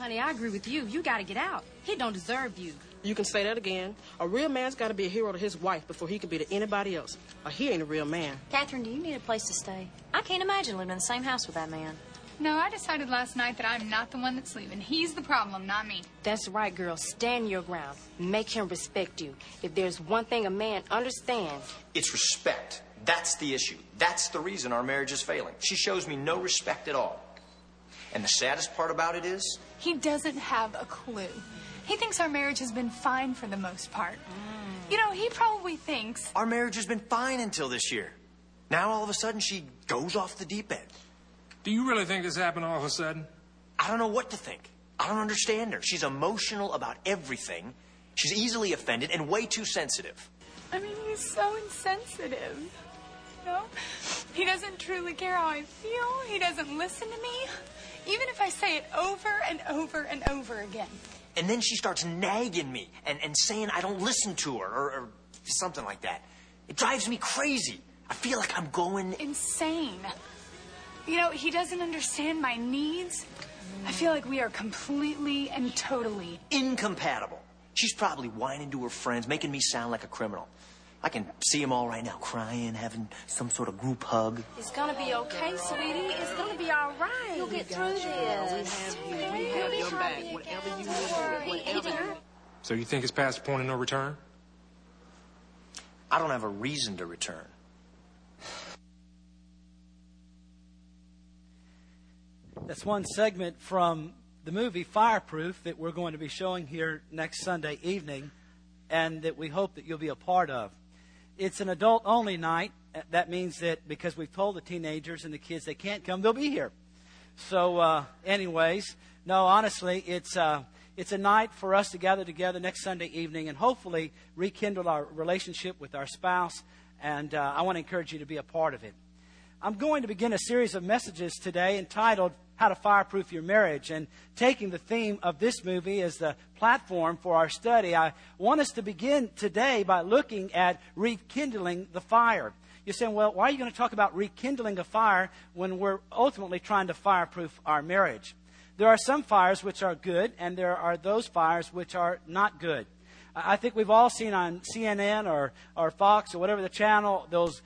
Honey, I agree with you. You got to get out. He don't deserve you. You can say that again. A real man's got to be a hero to his wife before he can be to anybody else. Or he ain't a real man. Catherine, do you need a place to stay? I can't imagine living in the same house with that man. No, I decided last night that I'm not the one that's leaving. He's the problem, not me. That's right, girl. Stand your ground. Make him respect you. If there's one thing a man understands... It's respect. That's the issue. That's the reason our marriage is failing. She shows me no respect at all. And the saddest part about it is... He doesn't have a clue. He thinks our marriage has been fine for the most part. You know, he probably thinks... Our marriage has been fine until this year. Now, all of a sudden, she goes off the deep end. Do you really think this happened all of a sudden? I don't know what to think. I don't understand her. She's emotional about everything. She's easily offended and way too sensitive. I mean, he's so insensitive. You know? He doesn't truly care how I feel. He doesn't listen to me. Even if I say it over and over and over again. And then she starts nagging me and saying I don't listen to her or something like that. It drives me crazy. I feel like I'm going... insane. You know, he doesn't understand my needs. I feel like we are completely and totally... incompatible. She's probably whining to her friends, making me sound like a criminal. I can see them all right now, crying, having some sort of group hug. It's gonna be okay, sweetie. It's gonna be all right. You'll get through this. We have your back. Whatever you need, whatever. So you think it's past the point of no return? I don't have a reason to return. That's one segment from the movie Fireproof that we're going to be showing here next Sunday evening and that we hope that you'll be a part of. It's an adult-only night. That means that because we've told the teenagers and the kids they can't come, they'll be here. So anyways, no, honestly, it's a night for us to gather together next Sunday evening and hopefully rekindle our relationship with our spouse. And I want to encourage you to be a part of it. I'm going to begin a series of messages today entitled How to Fireproof Your Marriage. And taking the theme of this movie as the platform for our study, I want us to begin today by looking at rekindling the fire. You're saying, well, why are you going to talk about rekindling a fire when we're ultimately trying to fireproof our marriage? There are some fires which are good, and there are those fires which are not good. I think we've all seen on CNN or Fox or whatever the channel those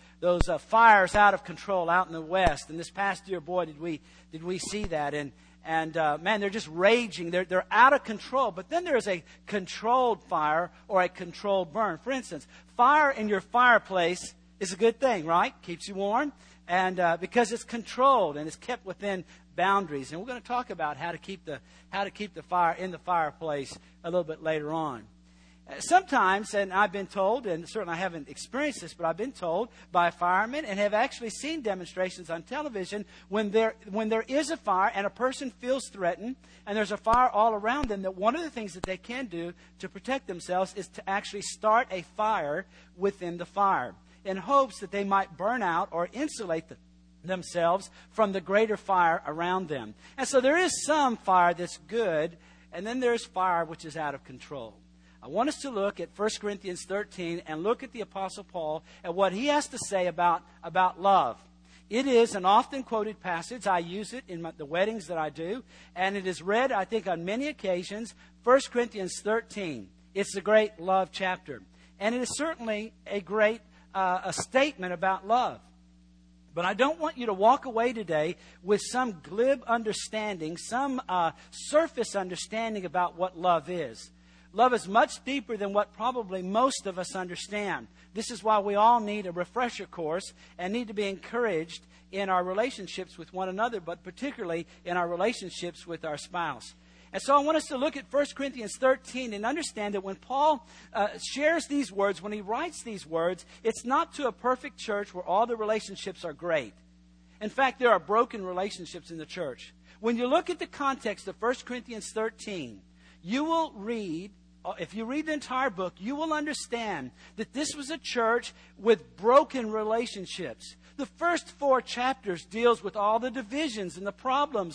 fires out of control out in the West. And this past year, boy, did we see that. And man, they're just raging. They're out of control. But then there's a controlled fire or a controlled burn. For instance, fire in your fireplace is a good thing, right? Keeps you warm. And because it's controlled and it's kept within boundaries. And we're going to talk about how to keep the fire in the fireplace a little bit later on. Sometimes, and I've been told, and certainly I haven't experienced this, but I've been told by firemen and have actually seen demonstrations on television when there is a fire and a person feels threatened and there's a fire all around them, that one of the things that they can do to protect themselves is to actually start a fire within the fire in hopes that they might burn out or insulate themselves from the greater fire around them. And so there is some fire that's good, and then there's fire which is out of control. I want us to look at 1 Corinthians 13 and look at the Apostle Paul and what he has to say about love. It is an often quoted passage. I use it in the weddings that I do. And it is read, I think, on many occasions. 1 Corinthians 13. It's a great love chapter. And it is certainly a great a statement about love. But I don't want you to walk away today with some glib understanding, some surface understanding about what love is. Love is much deeper than what probably most of us understand. This is why we all need a refresher course and need to be encouraged in our relationships with one another, but particularly in our relationships with our spouse. And so I want us to look at 1 Corinthians 13 and understand that when Paul shares these words, when he writes these words, it's not to a perfect church where all the relationships are great. In fact, there are broken relationships in the church. When you look at the context of 1 Corinthians 13, you will read, if you read the entire book, you will understand that this was a church with broken relationships. The first 4 chapters deals with all the divisions and the problems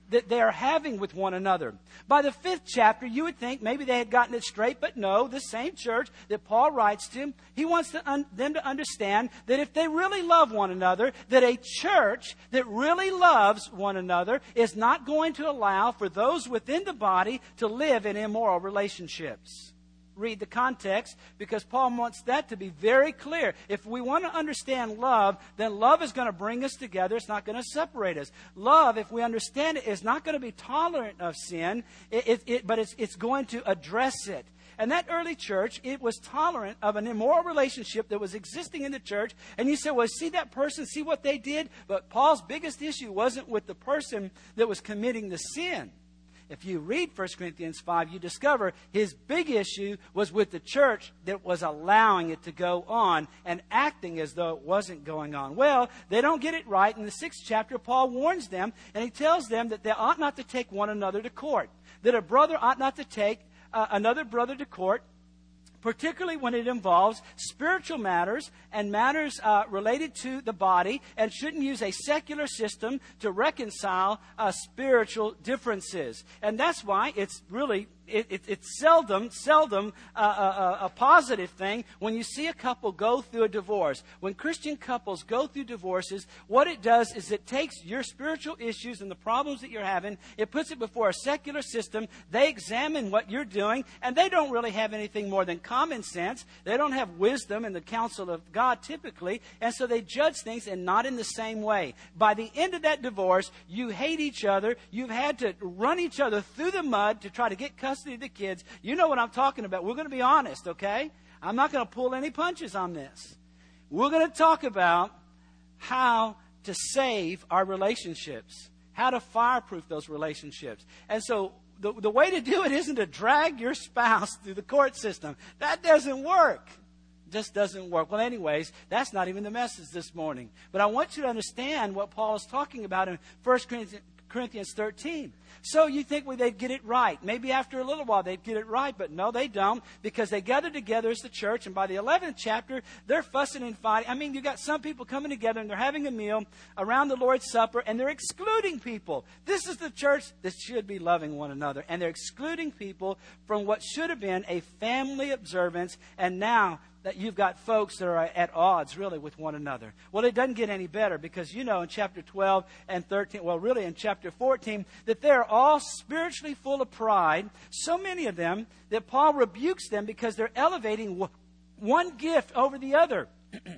that they are having with one another. By the 5th chapter, you would think maybe they had gotten it straight, but no, the same church that Paul writes to, he wants them to understand that if they really love one another, that a church that really loves one another is not going to allow for those within the body to live in immoral relationships. Read the context, because Paul wants that to be very clear. If we want to understand love, then love is going to bring us together. It's not going to separate us. Love, if we understand it, is not going to be tolerant of sin, but it's going to address it. And that early church, it was tolerant of an immoral relationship that was existing in the church. And you say, well, see that person, see what they did? But Paul's biggest issue wasn't with the person that was committing the sin. If you read 1 Corinthians 5, you discover his big issue was with the church that was allowing it to go on and acting as though it wasn't going on. Well, they don't get it right. In the 6th chapter, Paul warns them, and he tells them that they ought not to take one another to court, that a brother ought not to take another brother to court, particularly when it involves spiritual matters and matters related to the body, and shouldn't use a secular system to reconcile spiritual differences. And that's why it's really it's seldom a positive thing when you see a couple go through a divorce. When Christian couples go through divorces, what it does is it takes your spiritual issues and the problems that you're having, it puts it before a secular system. They examine what you're doing, and they don't really have anything more than common sense. They don't have wisdom and the counsel of God typically, and so they judge things and not in the same way. By the end of that divorce, you hate each other. You've had to run each other through the mud to try to get custody of the kids. You know what I'm talking about. We're going to be honest, okay? I'm not going to pull any punches on this. We're going to talk about how to save our relationships, how to fireproof those relationships. And so the way to do it isn't to drag your spouse through the court system. That doesn't work. Just doesn't work. Well, anyways, that's not even the message this morning. But I want you to understand what Paul is talking about in 1 Corinthians 13. So you think they'd get it right. Maybe after a little while they'd get it right, but no, they don't, because they gather together as the church, and by the 11th chapter, they're fussing and fighting. I mean, you've got some people coming together, and they're having a meal around the Lord's Supper, and they're excluding people. This is the church that should be loving one another, and they're excluding people from what should have been a family observance, and now that you've got folks that are at odds, really, with one another. Well, it doesn't get any better, because you know in chapter 12 and 13, well, really in chapter 14, that they're all spiritually full of pride, so many of them that Paul rebukes them because they're elevating one gift over the other.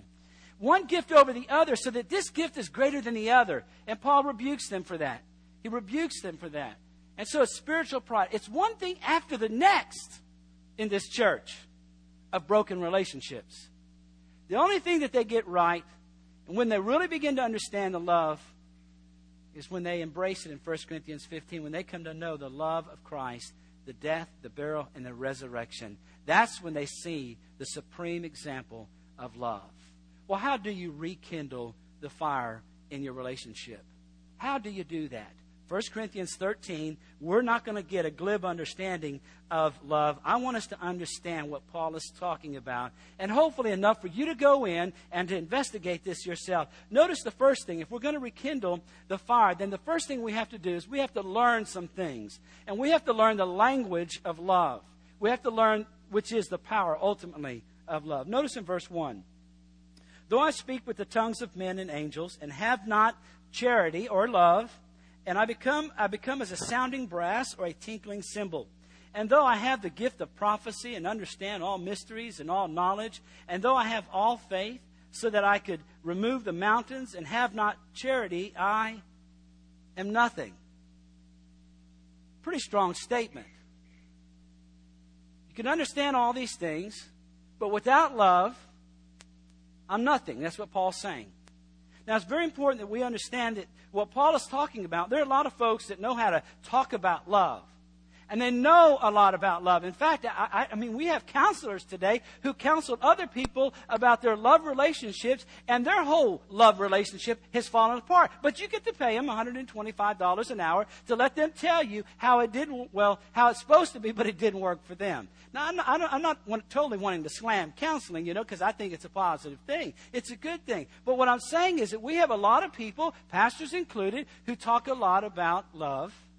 One gift over the other, so that this gift is greater than the other. And Paul rebukes them for that. He rebukes them for that. And so it's spiritual pride. It's one thing after the next in this church of broken relationships. The only thing that they get right, and when they really begin to understand the love, is when they embrace it in 1 Corinthians 15, when they come to know the love of Christ, the death, the burial, and the resurrection. That's when they see the supreme example of love. Well, how do you rekindle the fire in your relationship? How do you do that? 1 Corinthians 13, we're not going to get a glib understanding of love. I want us to understand what Paul is talking about, and hopefully enough for you to go in and to investigate this yourself. Notice the first thing. If we're going to rekindle the fire, then the first thing we have to do is we have to learn some things. And we have to learn the language of love. We have to learn which is the power, ultimately, of love. Notice in verse 1. Though I speak with the tongues of men and angels and have not charity or love, and I become as a sounding brass or a tinkling cymbal. And though I have the gift of prophecy and understand all mysteries and all knowledge, and though I have all faith so that I could remove the mountains and have not charity, I am nothing. Pretty strong statement. You can understand all these things, but without love, I'm nothing. That's what Paul's saying. Now, it's very important that we understand that what Paul is talking about, there are a lot of folks that know how to talk about love. And they know a lot about love. In fact, I mean, we have counselors today who counseled other people about their love relationships, and their whole love relationship has fallen apart. But you get to pay them $125 an hour to let them tell you how it didn't, well, how it's supposed to be, but it didn't work for them. Now, I'm not totally wanting to slam counseling, because I think it's a positive thing. It's a good thing. But what I'm saying is that we have a lot of people, pastors included, who talk a lot about love.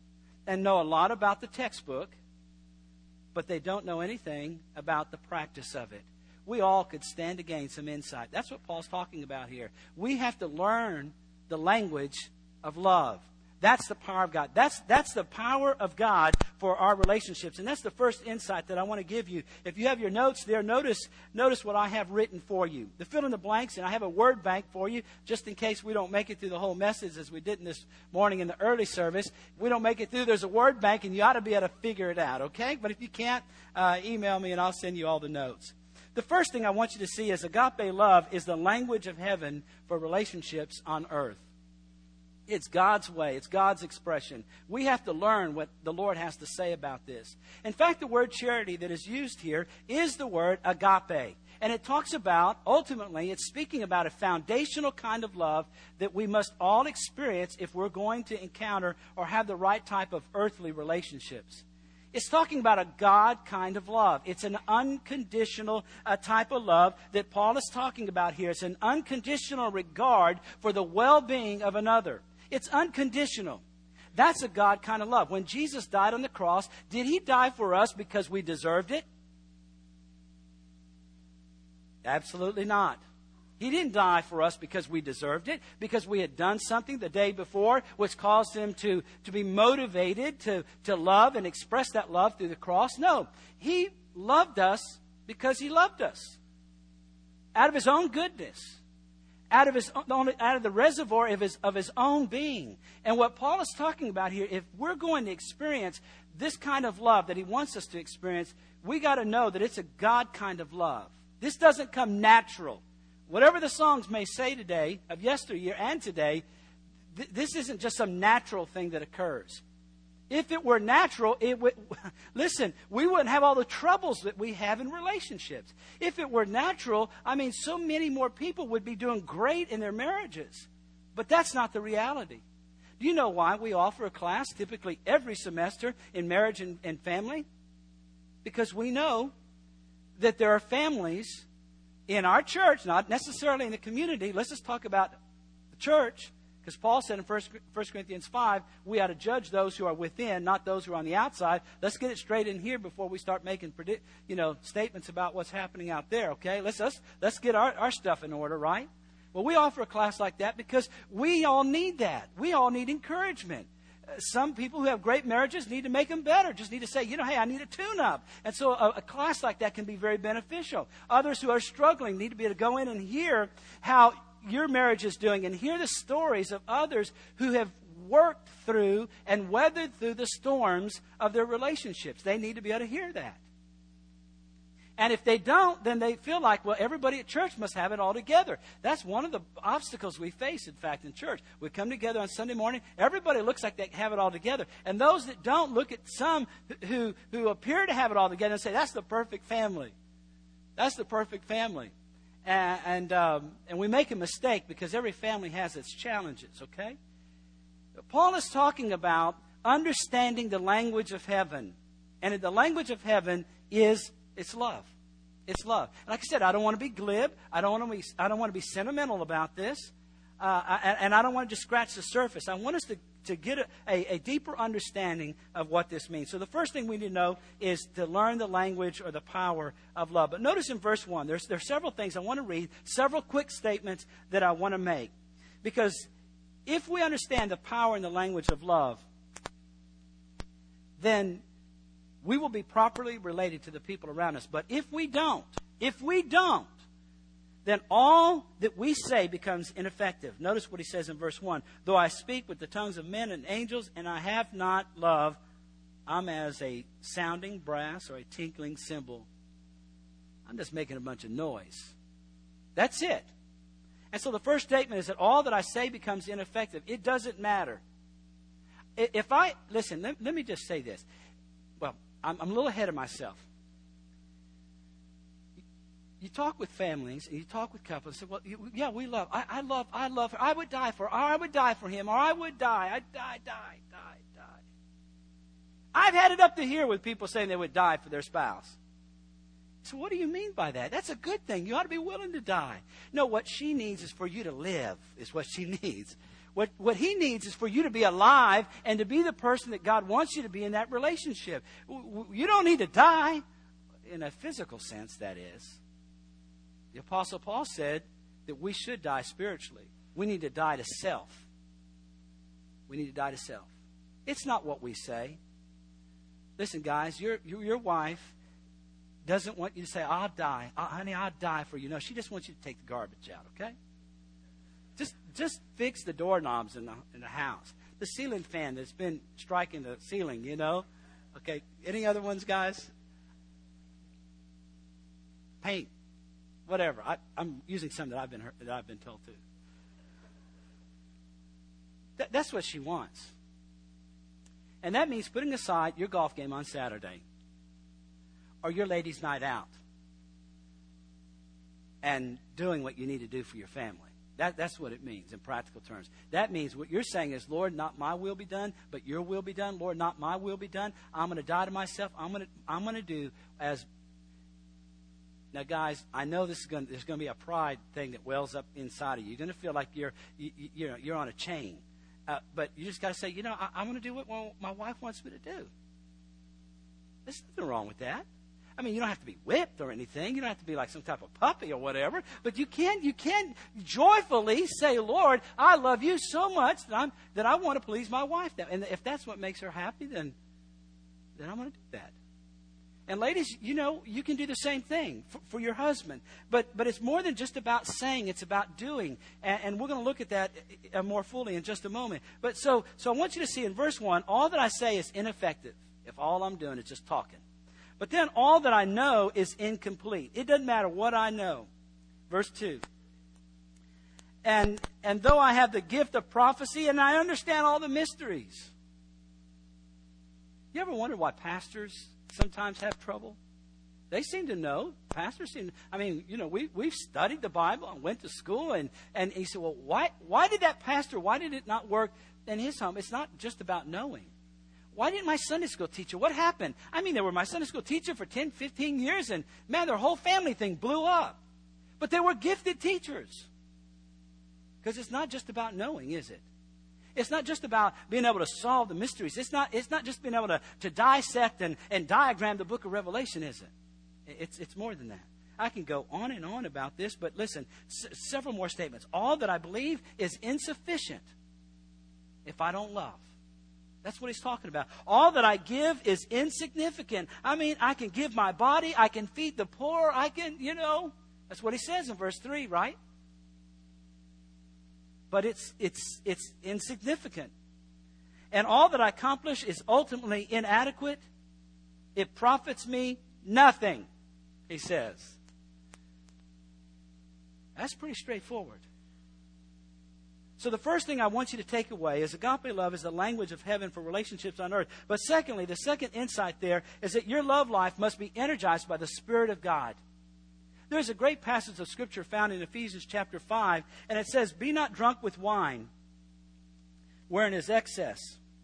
and know a lot about the textbook, but they don't know anything about the practice of it. We all could stand to gain some insight. That's what Paul's talking about here. We have to learn the language of love. That's the power of God. That's the power of God for our relationships. And that's the first insight that I want to give you. If you have your notes there, notice what I have written for you. The fill in the blanks, and I have a word bank for you, just in case we don't make it through the whole message as we did this morning in the early service. If we don't make it through, there's a word bank, and you ought to be able to figure it out, okay? But if you can't, email me, and I'll send you all the notes. The first thing I want you to see is agape love is the language of heaven for relationships on earth. It's God's way. It's God's expression. We have to learn what the Lord has to say about this. In fact, the word charity that is used here is the word agape. And it talks about, ultimately, it's speaking about a foundational kind of love that we must all experience if we're going to encounter or have the right type of earthly relationships. It's talking about a God kind of love. It's an unconditional type of love that Paul is talking about here. It's an unconditional regard for the well-being of another. It's unconditional. That's a God kind of love. When Jesus died on the cross, did he die for us because we deserved it? Absolutely not. He didn't die for us because we deserved it, because we had done something the day before which caused him to be motivated to love and express that love through the cross. No, he loved us because he loved us out of his own goodness, out of the reservoir of his own being. And what Paul is talking about here, if we're going to experience this kind of love that he wants us to experience, we got to know that it's a God kind of love. This doesn't come natural. Whatever the songs may say today, of yesteryear and today, this isn't just some natural thing that occurs. If it were natural, listen, we wouldn't have all the troubles that we have in relationships. If it were natural, so many more people would be doing great in their marriages. But that's not the reality. Do you know why we offer a class typically every semester in marriage and family? Because we know that there are families in our church, not necessarily in the community. Let's just talk about the church, because Paul said in 1 Corinthians 5, we ought to judge those who are within, not those who are on the outside. Let's get it straight in here before we start making statements about what's happening out there, okay? Let's get our stuff in order, right? Well, we offer a class like that because we all need that. We all need encouragement. Some people who have great marriages need to make them better. Just need to say, hey, I need a tune-up. And so a class like that can be very beneficial. Others who are struggling need to be able to go in and hear how your marriage is doing and hear the stories of others who have worked through and weathered through the storms of their relationships. They need to be able to hear that. And if they don't, then they feel like, well, everybody at church must have it all together. That's one of the obstacles we face, in fact, in church. We come together on Sunday morning. Everybody looks like they have it all together. And those that don't look at some who appear to have it all together and say, that's the perfect family. That's the perfect family. And we make a mistake because every family has its challenges, okay? But Paul is talking about understanding the language of heaven. And the language of heaven is it's love. It's love. Like I said, I don't want to be glib. I don't want to be sentimental about this. And I don't want to just scratch the surface. I want us to get a deeper understanding of what this means. So the first thing we need to know is to learn the language or the power of love. But notice in verse 1, there's several things I want to read, several quick statements that I want to make. Because if we understand the power and the language of love, then we will be properly related to the people around us. But if we don't, then all that we say becomes ineffective. Notice what he says in verse 1. Though I speak with the tongues of men and angels, and I have not love, I'm as a sounding brass or a tinkling cymbal. I'm just making a bunch of noise. That's it. And so the first statement is that all that I say becomes ineffective. It doesn't matter. Listen, let me just say this. Well, I'm a little ahead of myself. You talk with families and you talk with couples and say, well, we love. I love her. I would die for her. Or I would die for him. Or I would die. I'd die. I've had it up to here with people saying they would die for their spouse. So what do you mean by that? That's a good thing. You ought to be willing to die. No, what she needs is for you to live, is what she needs. What he needs is for you to be alive and to be the person that God wants you to be in that relationship. You don't need to die, in a physical sense, that is. The Apostle Paul said that we should die spiritually. We need to die to self. We need to die to self. It's not what we say. Listen, guys, your wife doesn't want you to say, I'll die. Honey, I'll die for you. No, she just wants you to take the garbage out, okay? Just fix the doorknobs in the house. The ceiling fan that's been striking the ceiling, you know. Okay, any other ones, guys? Paint, whatever. I'm using some that I've been told to. That's what she wants. And that means putting aside your golf game on Saturday or your ladies' night out and doing what you need to do for your family. That's what it means in practical terms. That means what you're saying is, Lord, not my will be done, but your will be done. Lord, not my will be done. I'm going to die to myself. I'm going to do as. Now, guys, I know there's going to be a pride thing that wells up inside of you. You're going to feel like you're on a chain. But you just got to say, I'm going to do what my wife wants me to do. There's nothing wrong with that. I mean, you don't have to be whipped or anything. You don't have to be like some type of puppy or whatever. But you can joyfully say, Lord, I love you so much that I want to please my wife now. And if that's what makes her happy, then I'm going to do that. And ladies, you can do the same thing for your husband. But it's more than just about saying, it's about doing. And we're going to look at that more fully in just a moment. But so I want you to see in verse 1, all that I say is ineffective if all I'm doing is just talking. But then all that I know is incomplete. It doesn't matter what I know. Verse 2. And though I have the gift of prophecy and I understand all the mysteries. You ever wonder why pastors sometimes have trouble? They seem to know. Pastors seem to, I mean, we've studied the Bible and went to school and he said, well, why did it not work in his home? It's not just about knowing. Why didn't my Sunday school teacher? What happened? I mean, they were my Sunday school teacher for 10, 15 years, and man, their whole family thing blew up. But they were gifted teachers. Because it's not just about knowing, is it? It's not just about being able to solve the mysteries. It's not just being able to dissect and diagram the book of Revelation, is it? It's more than that. I can go on and on about this, but listen, several more statements. All that I believe is insufficient if I don't love. That's what he's talking about. All that I give is insignificant. I mean, I can give my body. I can feed the poor. I can, That's what he says in verse 3, right? But it's insignificant. And all that I accomplish is ultimately inadequate. It profits me nothing, he says. That's pretty straightforward. So the first thing I want you to take away is agape love is the language of heaven for relationships on earth. But secondly, the second insight there is that your love life must be energized by the Spirit of God. There's a great passage of Scripture found in Ephesians chapter 5, and it says, be not drunk with wine, wherein is excess.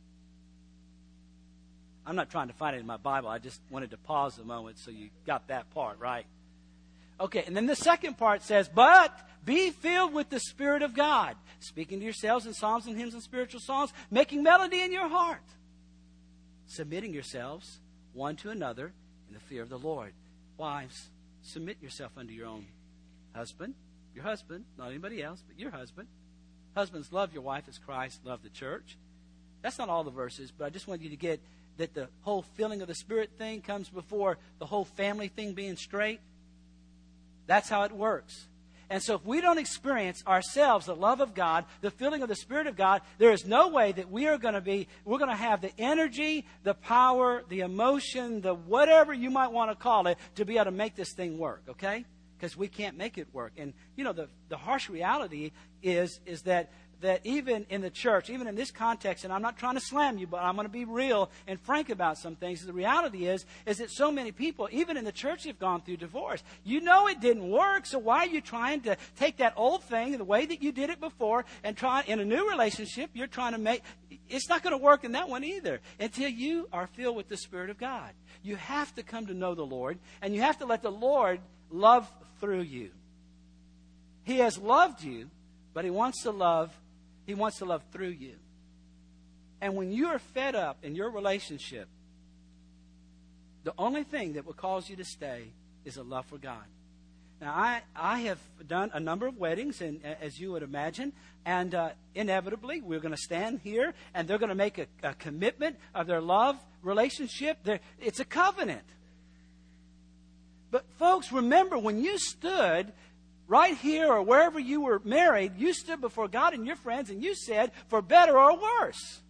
I'm not trying to find it in my Bible. I just wanted to pause a moment so you got that part, right? Okay, and then the second part says, but be filled with the Spirit of God, speaking to yourselves in psalms and hymns and spiritual songs, making melody in your heart, submitting yourselves one to another in the fear of the Lord. Wives, submit yourself unto your own husband. Your husband, not anybody else, but your husband. Husbands, love your wife as Christ loved the church. That's not all the verses, but I just want you to get that the whole filling of the Spirit thing comes before the whole family thing being straight. That's how it works. And so if we don't experience ourselves the love of God, the filling of the Spirit of God, there is no way that we're going to have the energy, the power, the emotion, the whatever you might want to call it, to be able to make this thing work, okay? Because we can't make it work. And, the harsh reality is that even in the church, even in this context, and I'm not trying to slam you, but I'm going to be real and frank about some things. The reality is that so many people, even in the church, have gone through divorce. You know it didn't work, so why are you trying to take that old thing, the way that you did it before, and try in a new relationship, you're trying to make, it's not going to work in that one either until you are filled with the Spirit of God. You have to come to know the Lord, and you have to let the Lord love through you. He has loved you, but he wants to love He wants to love through you. And when you are fed up in your relationship, the only thing that will cause you to stay is a love for God. Now, I have done a number of weddings, and as you would imagine, and inevitably we're going to stand here, and they're going to make a commitment of their love relationship. It's a covenant. But folks, remember, when you stood right here or wherever you were married, you stood before God and your friends, and you said, for better or worse.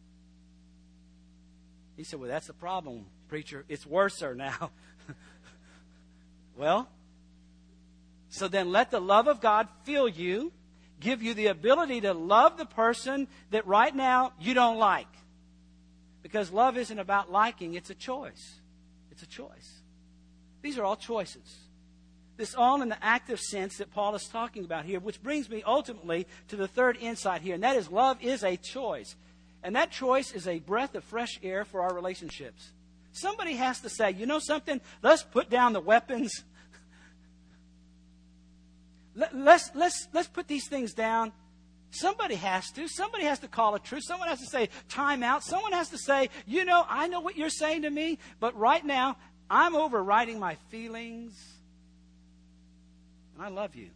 He said, well, that's the problem, preacher. It's worser now. Well, so then let the love of God fill you, give you the ability to love the person that right now you don't like. Because love isn't about liking, it's a choice. It's a choice. These are all choices. This all in the active sense that Paul is talking about here, which brings me ultimately to the third insight here, and that is love is a choice. And that choice is a breath of fresh air for our relationships. Somebody has to say, you know something? Let's put down the weapons. Let's put these things down. Somebody has to. Somebody has to call a truce. Someone has to say, time out. Someone has to say, you know, I know what you're saying to me, but right now, I'm overriding my feelings. And I love you.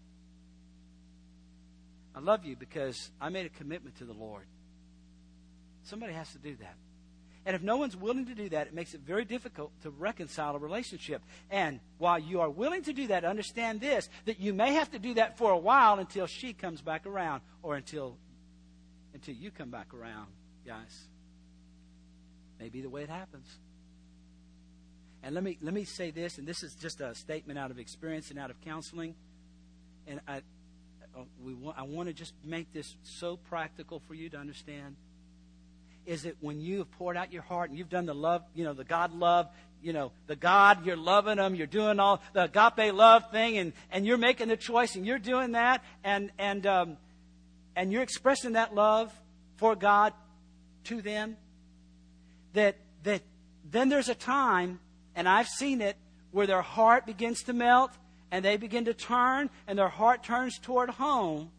I love you because I made a commitment to the Lord. Somebody has to do that. And if no one's willing to do that, it makes it very difficult to reconcile a relationship. And while you are willing to do that, understand this, that you may have to do that for a while until she comes back around, or until you come back around, guys. Maybe the way it happens. And let me say this, and this is just a statement out of experience and out of counseling. And I want to just make this so practical for you to understand. Is that when you have poured out your heart and you've done the love, the God love, the God, you're loving them, you're doing all the agape love thing, and you're making the choice and you're doing that, and you're expressing that love for God to them, that then there's a time, and I've seen it, where their heart begins to melt and they begin to turn and their heart turns toward home.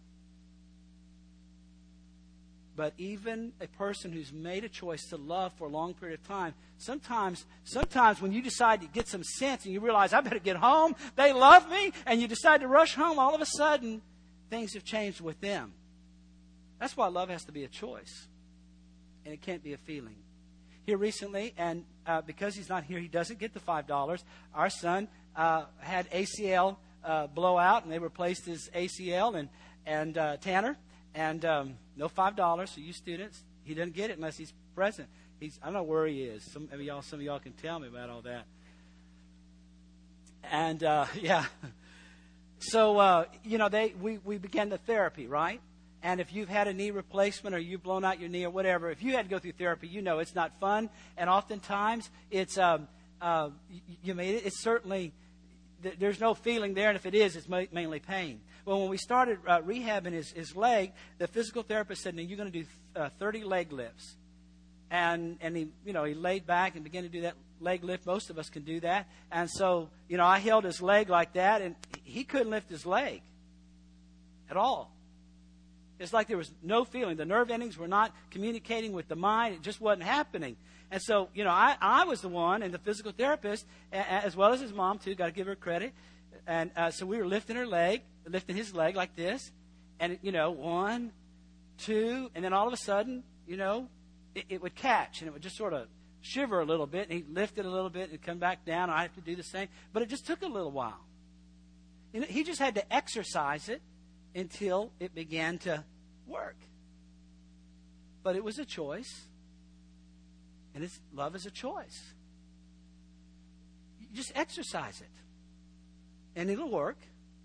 But even a person who's made a choice to love for a long period of time, sometimes when you decide to get some sense and you realize, I better get home, they love me, and you decide to rush home, all of a sudden, things have changed with them. That's why love has to be a choice. And it can't be a feeling. Here recently, and because he's not here, he doesn't get the $5. Our son had ACL blowout, and they replaced his ACL, and Tanner. And no $5, so you students, he doesn't get it unless he's present. I don't know where he is. Some of y'all can tell me about all that. And yeah, so we began the therapy, right? And if you've had a knee replacement or you've blown out your knee or whatever, if you had to go through therapy, it's not fun. And oftentimes it's it's certainly there's no feeling there, and if it is, it's mainly pain. Well, when we started rehabbing his leg, the physical therapist said, "Now you're going to do 30 leg lifts," and he laid back and began to do that leg lift. Most of us can do that, and so I held his leg like that, and he couldn't lift his leg at all. It's like there was no feeling. The nerve endings were not communicating with the mind. It just wasn't happening. And so I was the one, and the physical therapist, as well as his mom too. Got to give her credit. And so we were lifting lifting his leg like this, and 1, 2, and then all of a sudden, it would catch, and it would just sort of shiver a little bit, and he'd lift it a little bit and come back down. I have to do the same, but it just took a little while. He just had to exercise it until it began to work. But it was a choice, and love is a choice. You just exercise it. And it'll work.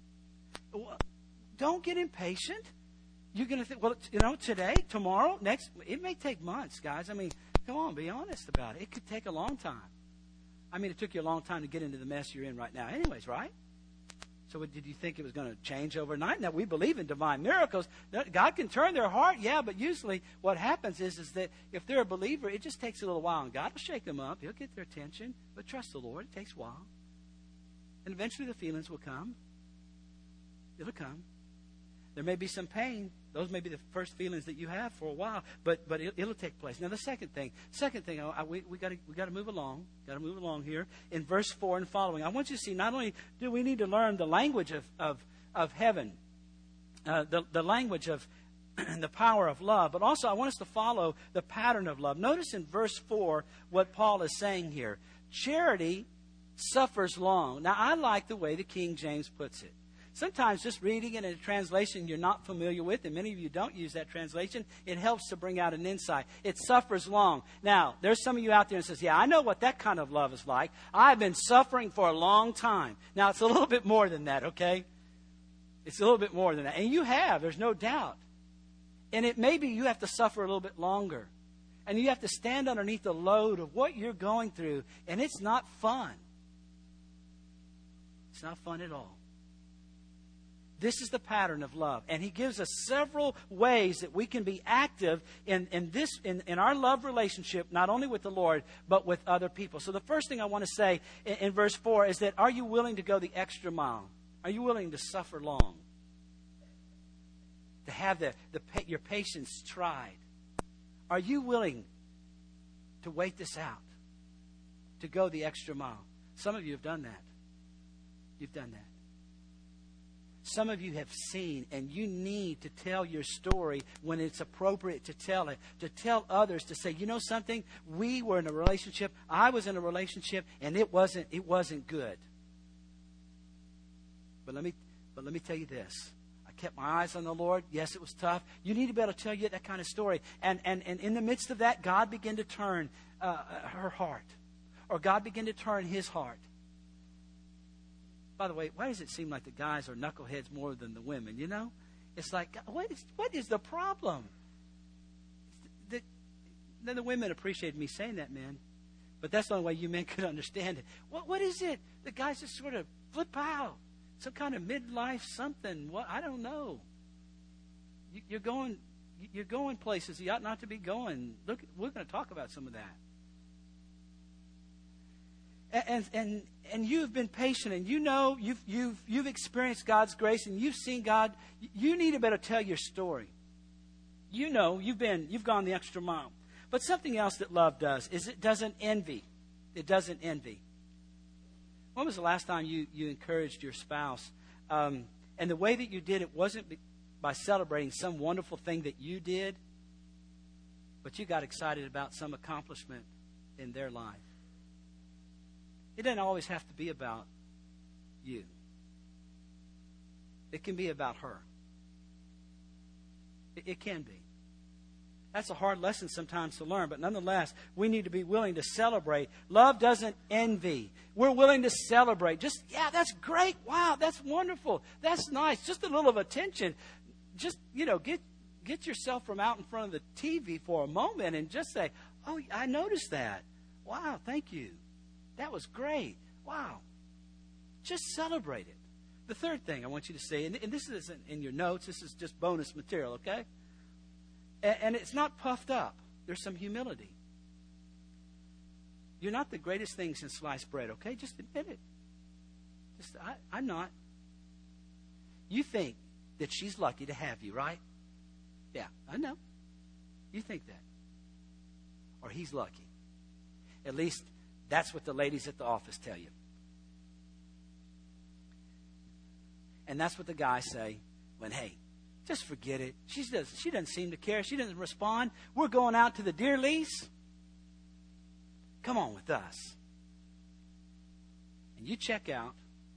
Don't get impatient. You're going to think, today, tomorrow, next. It may take months, guys. I mean, come on, be honest about it. It could take a long time. I mean, it took you a long time to get into the mess you're in right now anyways, right? So did you think it was going to change overnight? Now, we believe in divine miracles. God can turn their heart, yeah, but usually what happens is that if they're a believer, it just takes a little while. And God will shake them up. He'll get their attention. But trust the Lord. It takes a while. And eventually the feelings will come. It'll come. There may be some pain. Those may be the first feelings that you have for a while, but it'll take place. Now, the second thing, we got to move along. Got to move along here in verse 4 and following. I want you to see, not only do we need to learn the language of heaven, the language of the power of love, but also I want us to follow the pattern of love. Notice in verse 4 what Paul is saying here. Charity suffers long. Now, I like the way the King James puts it. Sometimes just reading it in a translation you're not familiar with, and many of you don't use that translation, it helps to bring out an insight. It suffers long. Now, there's some of you out there that says, yeah, I know what that kind of love is like. I've been suffering for a long time. Now, it's a little bit more than that, okay? It's a little bit more than that. And you have, there's no doubt. And it may be you have to suffer a little bit longer. And you have to stand underneath the load of what you're going through, and it's not fun. It's not fun at all. This is the pattern of love. And he gives us several ways that we can be active in our love relationship, not only with the Lord, but with other people. So the first thing I want to say in verse 4 is that, are you willing to go the extra mile? Are you willing to suffer long? To have your patience tried? Are you willing to wait this out? To go the extra mile? Some of you have done that. You've done that. Some of you have seen, and you need to tell your story when it's appropriate to tell it. To tell others, to say, you know something? We were in a relationship. I was in a relationship, and it wasn't good. But let me tell you this. I kept my eyes on the Lord. Yes, it was tough. You need to be able to tell you that kind of story. And in the midst of that, God began to turn her heart, or God began to turn his heart. By the way, why does it seem like the guys are knuckleheads more than the women? You know, it's like, what is the problem? Then the women appreciated me saying that, man, but that's the only way you men could understand it. What is it? The guys just sort of flip out, some kind of midlife something. What, I don't know. You're going places you ought not to be going. Look, we're going to talk about some of that. And you've been patient, and you know you've experienced God's grace, and you've seen God. You need to better tell your story. You know you've gone the extra mile. But something else that love does is it doesn't envy. It doesn't envy. When was the last time you encouraged your spouse? And the way that you did it wasn't by celebrating some wonderful thing that you did, but you got excited about some accomplishment in their life. It doesn't always have to be about you. It can be about her. It can be. That's a hard lesson sometimes to learn, but nonetheless, we need to be willing to celebrate. Love doesn't envy. We're willing to celebrate. Just, yeah, that's great. Wow, that's wonderful. That's nice. Just a little of attention. Just, get yourself from out in front of the TV for a moment and just say, oh, I noticed that. Wow, thank you. That was great. Wow. Just celebrate it. The third thing I want you to say, and this isn't in your notes, this is just bonus material, okay? And it's not puffed up. There's some humility. You're not the greatest thing since sliced bread, okay? Just admit it. I'm not. You think that she's lucky to have you, right? Yeah, I know. You think that. Or he's lucky. At least that's what the ladies at the office tell you. And that's what the guys say when, hey, just forget it. She doesn't seem to care. She doesn't respond. We're going out to the deer lease. Come on with us. And you check out.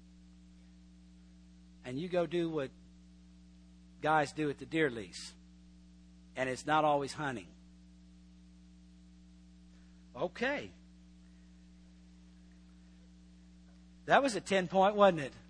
And you go do what guys do at the deer lease. And it's not always hunting. Okay. That was a 10-point, wasn't it?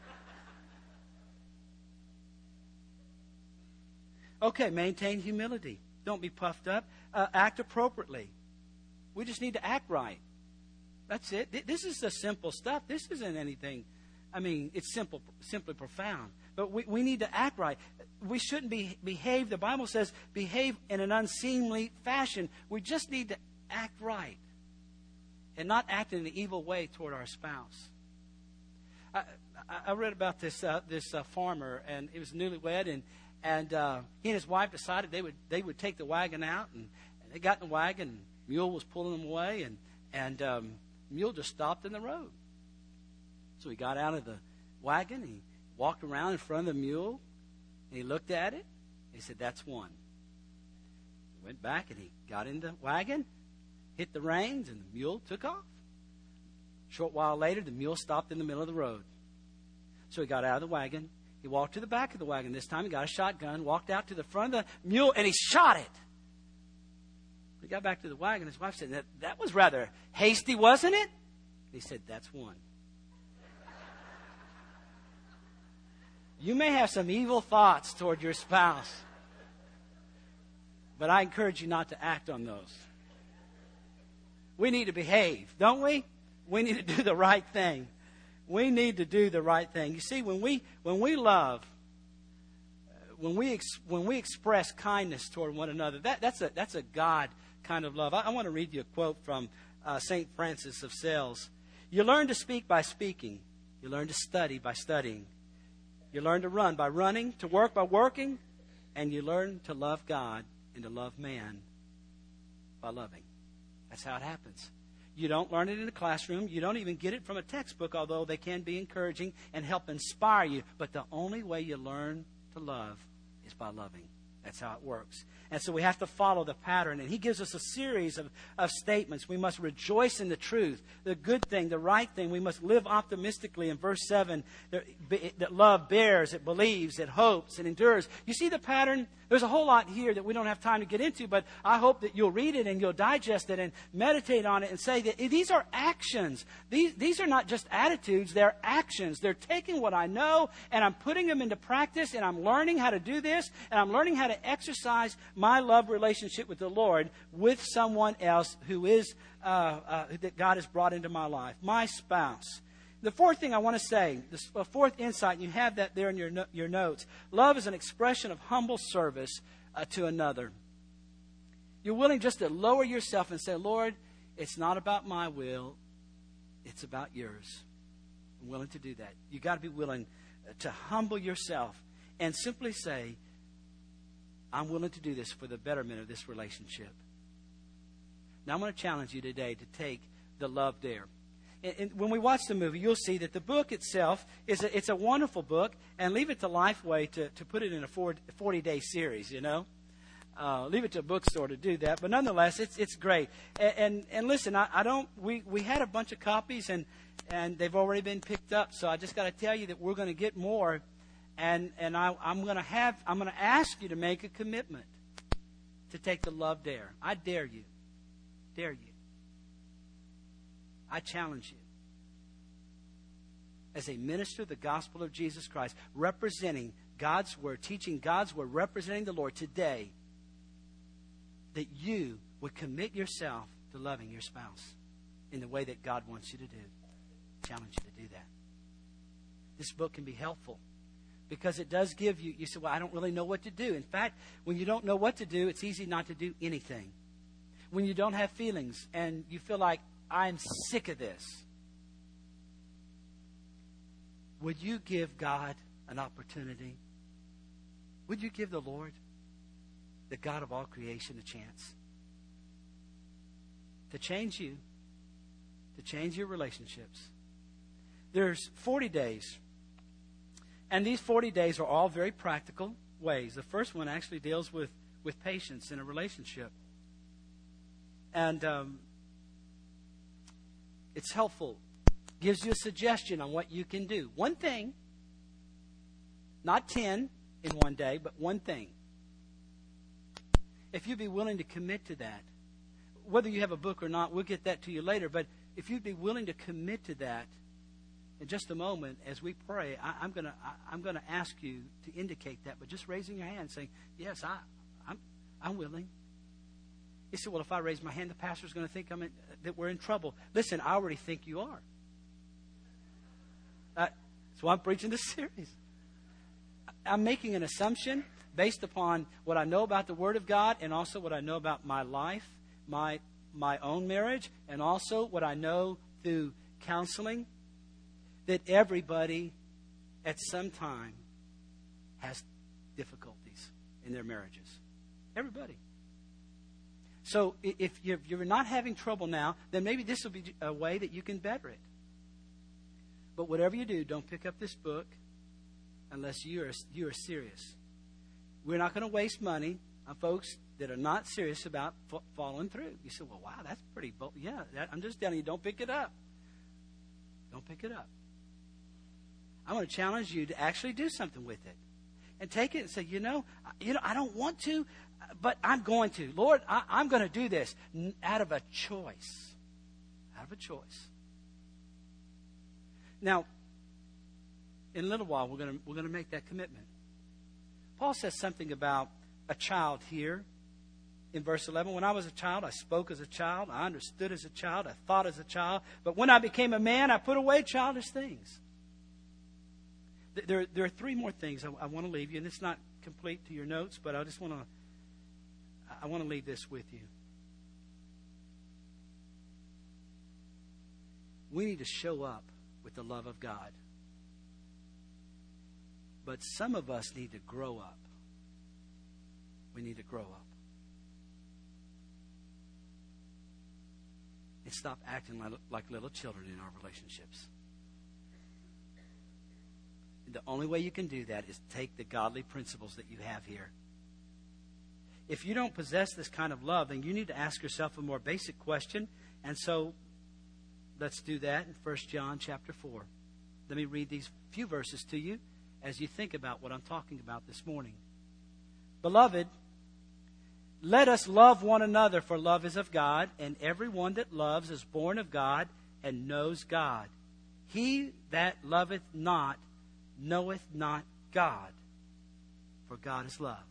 Okay, maintain humility. Don't be puffed up. Act appropriately. We just need to act right. That's it. This is the simple stuff. This isn't anything. I mean, it's simply profound. But we need to act right. We shouldn't behave. The Bible says behave in an unseemly fashion. We just need to act right and not act in an evil way toward our spouse. I read about this farmer, and he was newlywed, and he and his wife decided they would take the wagon out, and they got in the wagon, and mule was pulling them away, and mule just stopped in the road. So he got out of the wagon, he walked around in front of the mule, and he looked at it. He said, "That's one." He went back, and he got in the wagon, hit the reins, and the mule took off. A short while later, the mule stopped in the middle of the road. So he got out of the wagon. He walked to the back of the wagon. This time he got a shotgun, walked out to the front of the mule, and he shot it. He got back to the wagon. His wife said, that was rather hasty, wasn't it? He said, "That's one." You may have some evil thoughts toward your spouse, but I encourage you not to act on those. We need to behave, don't we? We need to do the right thing. We need to do the right thing. You see, when we love, when we express kindness toward one another, that's a God kind of love. I want to read you a quote from St. Francis of Sales. "You learn to speak by speaking. You learn to study by studying. You learn to run by running, to work by working, and you learn to love God and to love man by loving." That's how it happens. You don't learn it in a classroom. You don't even get it from a textbook, although they can be encouraging and help inspire you. But the only way you learn to love is by loving. That's how it works. And so we have to follow the pattern. And he gives us a series of statements. We must rejoice in the truth, the good thing, the right thing. We must live optimistically. In verse 7, that love bears, it believes, it hopes, it endures. You see the pattern? There's a whole lot here that we don't have time to get into, but I hope that you'll read it and you'll digest it and meditate on it and say that these are actions. These are not just attitudes, they're actions. They're taking what I know and I'm putting them into practice, and I'm learning how to do this, and I'm learning how to exercise my love relationship with the Lord with someone else who is that God has brought into my life, my spouse. The fourth thing I want to say, the fourth insight, and you have that there in your notes. Love is an expression of humble service to another. You're willing just to lower yourself and say, "Lord, it's not about my will, it's about yours." I'm willing to do that. You've got to be willing to humble yourself and simply say, "I'm willing to do this for the betterment of this relationship." Now I'm going to challenge you today to take the love dare. And when we watch the movie, you'll see that the book itself it's a wonderful book, and leave it to Lifeway to put it in a 40-day series, you know. Leave it to a bookstore to do that, but nonetheless, it's great. And listen, we had a bunch of copies, and they've already been picked up, so I just got to tell you that we're going to get more, and I'm going to ask you to make a commitment to take the love dare. I dare you. I challenge you, as a minister of the gospel of Jesus Christ, representing God's word, teaching God's word, representing the Lord today, that you would commit yourself to loving your spouse in the way that God wants you to do. I challenge you to do that. This book can be helpful because it does give you say, "Well, I don't really know what to do." In fact, when you don't know what to do, it's easy not to do anything. When you don't have feelings and you feel like, "I'm sick of this," would you give God an opportunity? Would you give the Lord, the God of all creation, a chance to change you, to change your relationships? There's 40 days, and these 40 days are all very practical ways. The first one actually deals with patience in a relationship. And it's helpful. Gives you a suggestion on what you can do. One thing. Not 10 in one day, but one thing. If you'd be willing to commit to that, whether you have a book or not, we'll get that to you later, but if you'd be willing to commit to that, in just a moment, as we pray, I'm going to ask you to indicate that, but just raising your hand saying, "Yes, I'm willing." You say, "Well, if I raise my hand, the pastor's going to think that we're in trouble." Listen, I already think you are. That's why I'm preaching this series. I'm making an assumption based upon what I know about the Word of God, and also what I know about my life, my own marriage, and also what I know through counseling. that everybody at some time has difficulties in their marriages. Everybody. So if you're not having trouble now, then maybe this will be a way that you can better it. But whatever you do, don't pick up this book unless you are serious. We're not going to waste money on folks that are not serious about following through. You say, well, wow, that's pretty bold. Yeah, I'm just telling you, don't pick it up. Don't pick it up. I want to challenge you to actually do something with it. And take it and say, I don't want to, but I'm going to. Lord, I'm going to do this out of a choice. Out of a choice. Now, in a little while, we're going to make that commitment. Paul says something about a child here in verse 11. When I was a child, I spoke as a child. I understood as a child. I thought as a child. But when I became a man, I put away childish things. There are three more things I want to leave you, and it's not complete to your notes, but I want to leave this with you. We need to show up with the love of God. But some of us need to grow up. We need to grow up. And stop acting like little children in our relationships. And the only way you can do that is take the godly principles that you have here. If you don't possess this kind of love, then you need to ask yourself a more basic question. And so let's do that in 1 John chapter 4. Let me read these few verses to you as you think about what I'm talking about this morning. Beloved, let us love one another, for love is of God, and everyone that loves is born of God and knows God. He that loveth not knoweth not God, for God is love.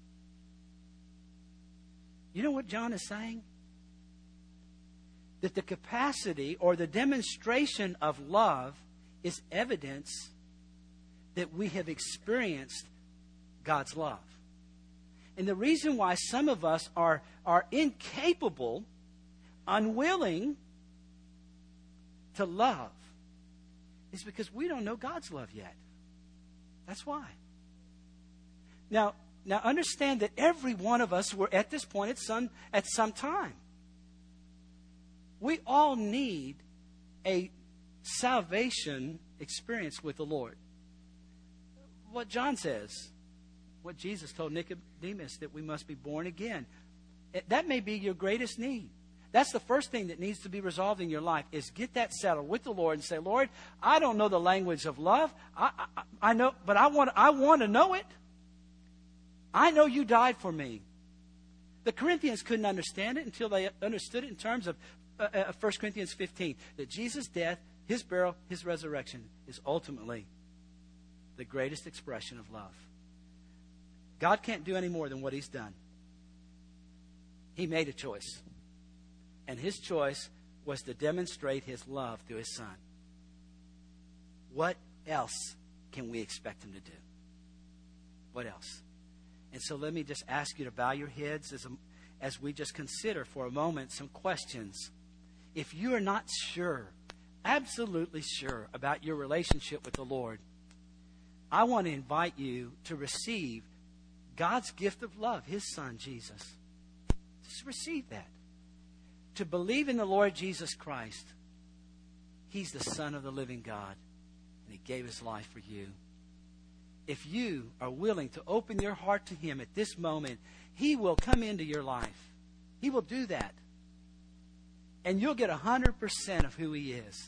You know what John is saying? That the capacity or the demonstration of love is evidence that we have experienced God's love. And the reason why some of us are incapable, unwilling to love is because we don't know God's love yet. That's why. Now understand that every one of us were at this point at some time. We all need a salvation experience with the Lord. What John says, what Jesus told Nicodemus, that we must be born again. That may be your greatest need. That's the first thing that needs to be resolved in your life, is get that settled with the Lord and say, Lord, I don't know the language of love. I know, but I want to know it. I know you died for me. The Corinthians couldn't understand it until they understood it in terms of 1 Corinthians 15, that Jesus' death, his burial, his resurrection is ultimately the greatest expression of love. God can't do any more than what he's done. He made a choice. And his choice was to demonstrate his love through his Son. What else can we expect him to do? What else? And so let me just ask you to bow your heads as we just consider for a moment some questions. If you are not sure, absolutely sure about your relationship with the Lord, I want to invite you to receive God's gift of love, his Son, Jesus. Just receive that. To believe in the Lord Jesus Christ. He's the Son of the living God, and he gave his life for you. If you are willing to open your heart to him at this moment, he will come into your life. He will do that. And you'll get 100% of who he is.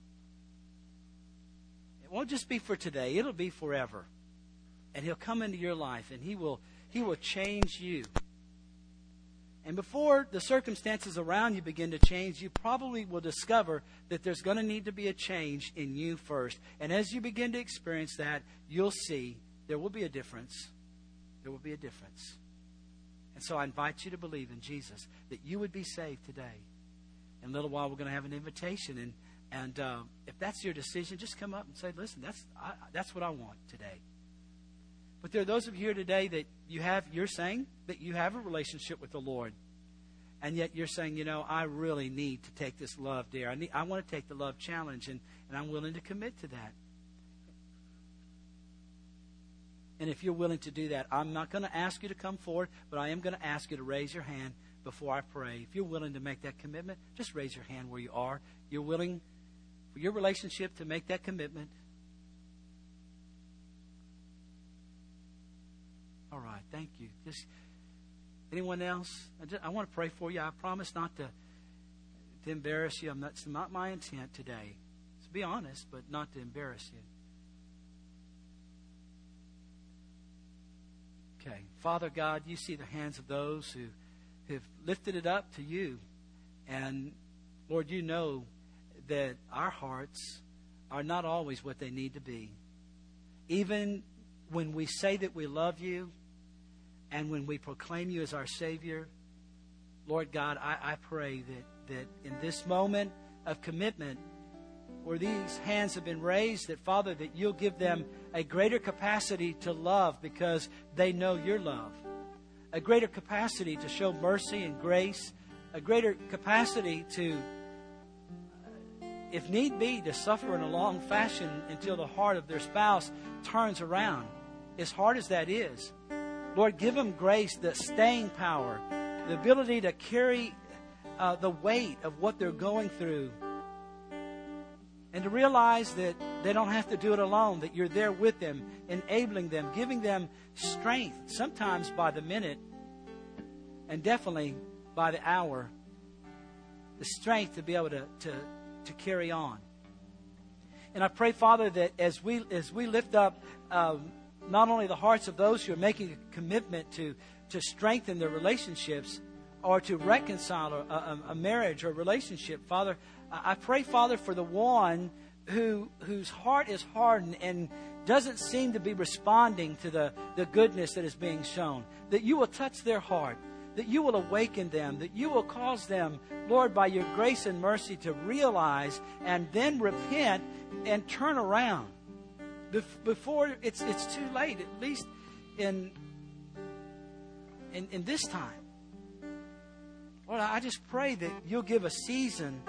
It won't just be for today. It'll be forever. And he'll come into your life, and he will change you. And before the circumstances around you begin to change, you probably will discover that there's going to need to be a change in you first. And as you begin to experience that, you'll see there will be a difference. There will be a difference. And so I invite you to believe in Jesus, that you would be saved today. In a little while, we're going to have an invitation. And if that's your decision, just come up and say, listen, that's what I want today. But there are those of you here today that you're saying that you have a relationship with the Lord. And yet you're saying, I really need to take this love dare. I want to take the love challenge, and I'm willing to commit to that. And if you're willing to do that, I'm not going to ask you to come forward, but I am going to ask you to raise your hand before I pray. If you're willing to make that commitment, just raise your hand where you are. You're willing for your relationship to make that commitment. All right, thank you. Just anyone else? I want to pray for you. I promise not to embarrass you. That's not my intent today. To be honest, but not to embarrass you. Okay. Father God, you see the hands of those who have lifted it up to you. And Lord, you know that our hearts are not always what they need to be. Even when we say that we love you and when we proclaim you as our Savior, Lord God, I pray that in this moment of commitment where these hands have been raised, that Father, that you'll give them a greater capacity to love because they know your love, a greater capacity to show mercy and grace, a greater capacity to, if need be, to suffer in a long fashion until the heart of their spouse turns around, as hard as that is. Lord, give them grace, the staying power, the ability to carry the weight of what they're going through, and to realize that they don't have to do it alone, that you're there with them, enabling them, giving them strength, sometimes by the minute, and definitely by the hour, the strength to be able to carry on. And I pray, Father, that as we lift up not only the hearts of those who are making a commitment to strengthen their relationships or to reconcile a marriage or relationship, Father, I pray, Father, for the one whose heart is hardened and doesn't seem to be responding to the goodness that is being shown, that you will touch their heart, that you will awaken them, that you will cause them, Lord, by your grace and mercy to realize and then repent and turn around before it's too late, at least in this time. Lord, I just pray that you'll give a season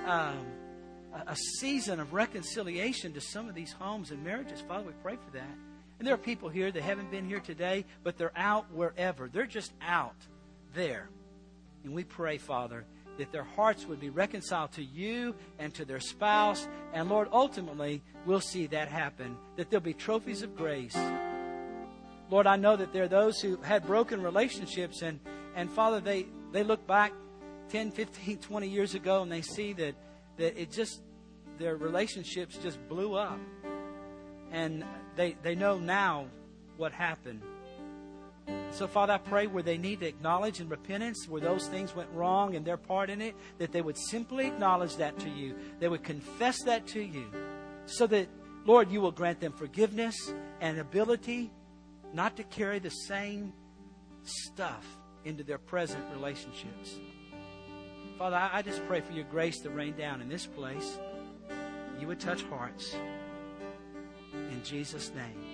of reconciliation to some of these homes and marriages. Father, we pray for that. And there are people here that haven't been here today, but they're out wherever. They're just out there. And we pray, Father, that their hearts would be reconciled to you and to their spouse. And Lord, ultimately, we'll see that happen, that there'll be trophies of grace. Lord, I know that there are those who had broken relationships, and Father, they look back 10, 15, 20 years ago, and they see that their relationships just blew up. And they know now what happened. So, Father, I pray where they need to acknowledge in repentance, where those things went wrong and their part in it, that they would simply acknowledge that to you. They would confess that to you, so that, Lord, you will grant them forgiveness and ability not to carry the same stuff into their present relationships. Father, I just pray for your grace to rain down in this place. You would touch hearts. In Jesus' name.